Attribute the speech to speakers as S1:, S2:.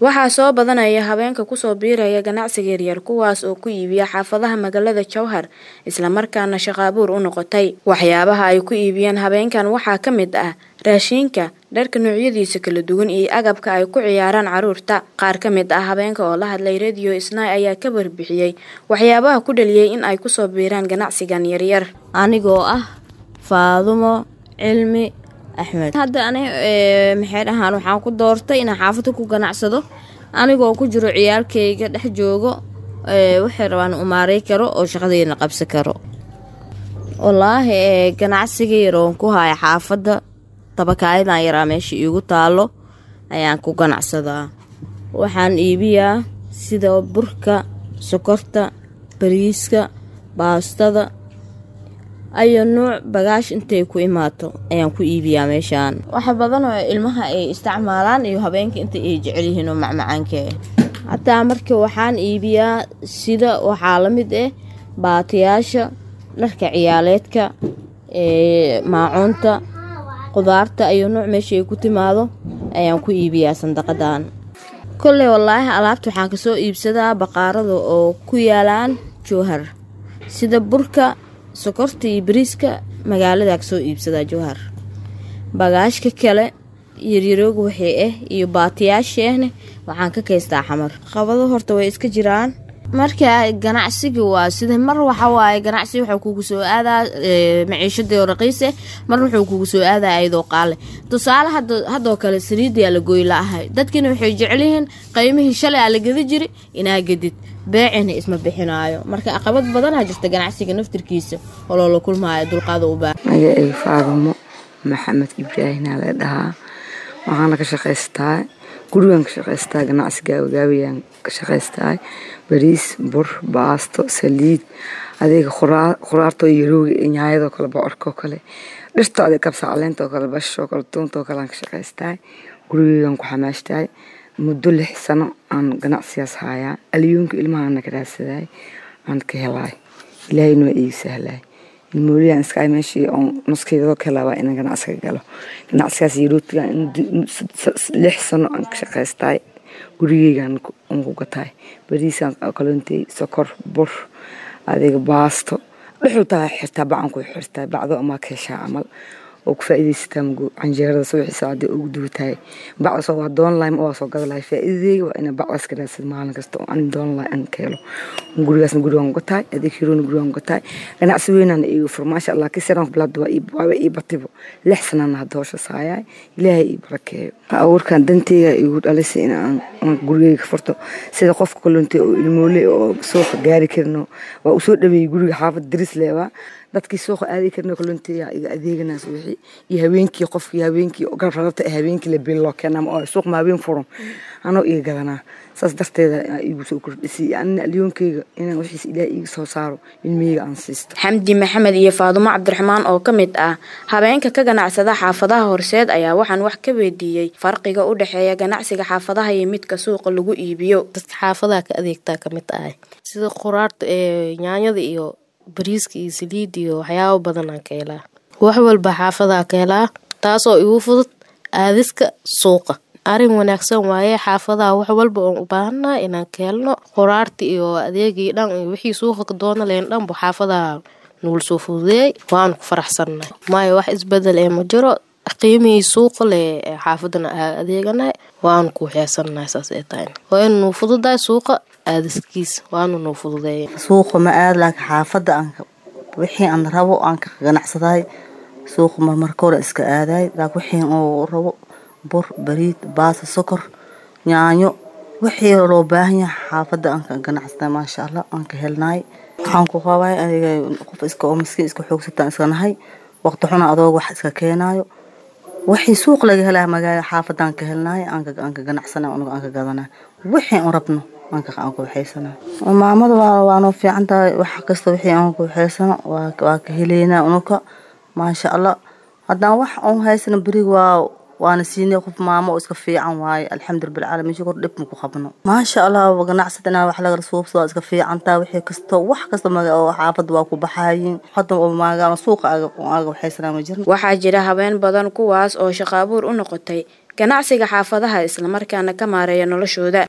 S1: Waxaa soo badanaya haweenka ku soo biiraya ganacsiga yaryar kuwaas oo ku iibiya xaafadaha magaalada Jowhar isla markaana shaqo abuur u noqotay. Waxyaabaha ay ku iibiyaan haweenkan waxaa ka mid ah raashinka, dharka noocyadiisa kala duwan iyo agabka ay ku ciyaaraan caruurta. Qaar ka mid ah haweenka oo la hadlay Radio Isnaa ayaa ka warbixiyay waxyaabaha ku dhaliyay in ay ku soo biiraan ganacsigan yaryar.
S2: Anigoo ah Faadumo Cilmi Axmed. Hadda maxay dhahaan waxaan ku doortay inaan xaafada ku ganacsado anigoo ku jiro ciyaalkayga dhex joogo waxay rabaan u maaray karo oo shaqadeena qabsan karo. Wallaahi ganacsiga yaroon ku haya xaafada tabakaayada yaraa meesha iigu taalo ayaan ku ganacsadaa. Waxaan iibiyaa sida burka, sokorta, bariiska, baastada ayo nooc bagaash intay ku imaato ayaan ku iibiyaa meeshaan. Waxa badan oo ilmaha ay isticmaalaan iyo habeenka inta ay jecel yihiin oo macmacaanka hataa markii waxaan iibiyaa sida waxaa la mid ah baatiyaasha, dharka ciyaaleedka, maacuunta, qudaarta ayo nooc meesha ay ku timaado ayaan ku iibiyaa sandaqadan. Kulley wallaahi alaabta waxaan ka soo iibsadaa baqaarada oo ku yaalaan Jowhar sida burka, sokorta iyo bariiska magaalada ka soo iibsadaa Jowhar. Bagaashka kale yaryarooga waxay iyo baatiyaasheena waxaan ka kaystaa Xamar. Qabado horta way iska jiraan. Marka ganacsiga waa sida mar waxa waaye ganacsi waxa kugu soo aadaa maciishada oo raqiis ah, mar wuxuu kugu soo aadaa ayadoo qaale. Tusaale hadoo kale saliidii la gooy laahay. Dadkina waxay jecel yihiin qiimihii shalay la gadi jiray inaa gadid. beecina isma bixinaayo marka aqabad badan jirta ganacsiga naftirkiisa oo la kulmaayo dulqaad u baahan.
S3: Ay Faadumo Maxamed Ibrahim la dhahaa waxaan ka shaqeystaa gurigan ka shaqeystaa ganacsiga gaabiyaan ka shaqeystaa bariis, bur, baasto, saliid, adeeg khuraarto iyo nyaayado kala bocorko kale dhirta adeeg kabsa caleento kale basho kale toonto kale ka shaqeystaa gurigan ku xamaashtay muddo 6 sano aan ganacsigaas hayaa aliyunka ilmaha ka raadsaday aan ka helay ilaahay noo ii sahlay المولي عن سكاي ماشي أو نص كيلو كلا بقى إن جنا أسكاله جنا أسكاس يروت يعني لحسن عنك شقاستاي قرية عن قطعي بريس عن أكلنتي سكر بر هذا باستو لحوتها حرتا بعمكو حرتا بعضه ما كيش عمل وكفاية استمجو عن جهة صبح سعدي وجدوتاي بعض صوت دون لايم أو صوت قبل فائدة وأنا بعض أسكال معنا كستو عن دون لاين كيلو نقول اسم نقول عن قطعي هذيك يرون نقول عن قطعي أنا أسوينا أنا ما شاء الله كسرنا في بلاد وإيه بطيبه لحسن أنا هدوش صايع إلهي بركة أول كان دنتي يقول أليس أنا نقول كفرته سيدقف كل أنت المولي أو سوق جاري كرنو وأسود بيقول حافظ درس ليه dadkii soo aadi karna kuluntiya adeeganaas wixii iyo habeenkii qofkii habeenkii oo garfarta habeenkii la bilo keenam oo suuq ma habeen furan anoo iga gadana saas darteeda igu soo kordhisay aan aliyoonkeyga inaan wixii ilaahay iga soo saaro ilmihiga aan siisto.
S1: Xamdi Maxamed iyo Faadumo Cabdiraxmaan oo kamid ah habeenka ka ganacsada xaafadaha Horseed ayaa waxaan wax ka weydiiyay farqiga u dhaxeeya ganacsiga xaafadaha iyo midka suuqa lagu iibiyo.
S2: Dadka xaafadaha ka adeegta kamid ah sida quraarta yaanyada iyo bariiska iyo saliid iyo waxyaabo badan aan ka helaa wax walba xaafadaha ka helaa taasoo igu fudud aadiska suuqa arin wanaagsan waaye xaafadaha wax walba oo u baahanaa inaan ka helno quraarta iyo adeegii dhan iyo wixii suuqa ka doona leen dhan bu xaafadaha nugul soo fududeey waan ku faraxsanahay maayo wax isbedel ma jiro qiimihii suuqa le xaafadana adeegana waan ku xeesanahay saas ay tahay waa inuu fududahay suuqa aadiskiis waanu noo fududeey
S4: suuqa ma aad laakiin xaafada aan wixii aan rabo aan ka ganacsaday suuqa markore iska aaday laakiin wixii oo rabo bur bariid baas sokor yaanyo wixii loo baahan yahay xaafada aan ka ganacsaday ma sha Allah aan ka helnay waxaan ku qabay aniga qof iska oo miskiin iska xoogsataan iska nahay waqti xuna adoo wax iska keenayo wixii suuq laga helaa magaalada xaafadaan ka helnay aan ka ganacsanaa aan ka gadanaa wixii aan rabno aan ka waxaysana maamada waa noo fiican tahay wax kasta wixii aan ku waxaysana waa ka heleena unuka ma sha Allah hadaan wax aan haysana bariig waana siinay qof maamo oo iska fiican waay alxamdulillah bil caalamiin shukr dib ku qabno ma sha Allah ganacsadana wax laga suuqsado iska fiican tahay wixii kasta wax kasta oo xaafad waa ku baxaayeen hadda oo maagaan suuqa aga waxaysana ma jirin
S1: waxaa jira habeen badan kuwaas oo shaqo abuur u noqotay ganacsiga xaafadaha isla markaana ka maareeya noloshooda.